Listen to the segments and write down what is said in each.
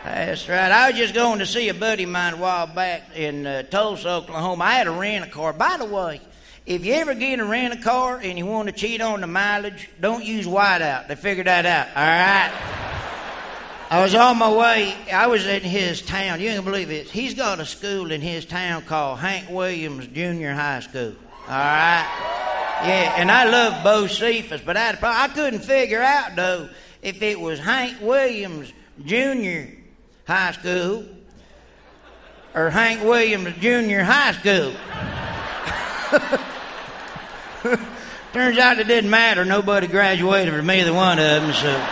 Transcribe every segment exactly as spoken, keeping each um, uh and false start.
That's right. I was just going to see a buddy of mine a while back in uh, Tulsa, Oklahoma. I had a rent-a-car. By the way, if you ever get a rent-a-car and you want to cheat on the mileage, don't use whiteout. They figured that out, all right? I was on my way. I was in his town. You ain't gonna believe it. He's got a school in his town called Hank Williams Junior High School, all right? Yeah, and I love Bo Cephas, but I, had a problem. I couldn't figure out, though, if it was Hank Williams Junior High School or Hank Williams Junior High School. Turns out it didn't matter. Nobody graduated from either one of them, so...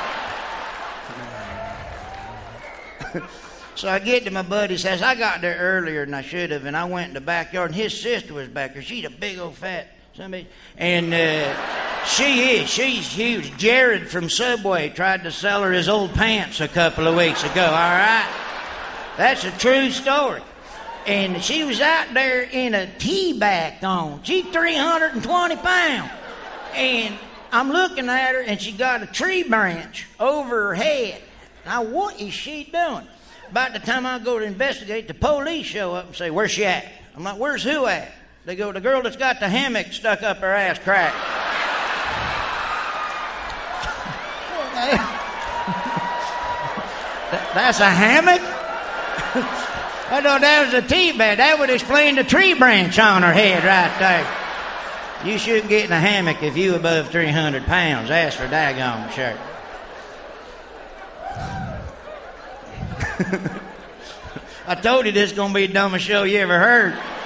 So I get to my buddy's house. I got there earlier than I should have, and I went in the backyard, and his sister was back there. She's a big old fat somebody, and uh, she is. She's huge. Jared from Subway tried to sell her his old pants a couple of weeks ago, all right? That's a true story. And she was out there in a tea bag on. She's three hundred twenty pounds. And I'm looking at her, and she got a tree branch over her head. Now, what is she doing? About the time I go to investigate, the police show up and say, "Where's she at?" I'm like, "Where's who at?" They go, "The girl that's got the hammock stuck up her ass crack." That's a hammock? I thought that was a tea bag. That would explain the tree branch on her head right there. You shouldn't get in a hammock if you above three hundred pounds. That's for daggone sure. I told you this is going to be the dumbest show you ever heard.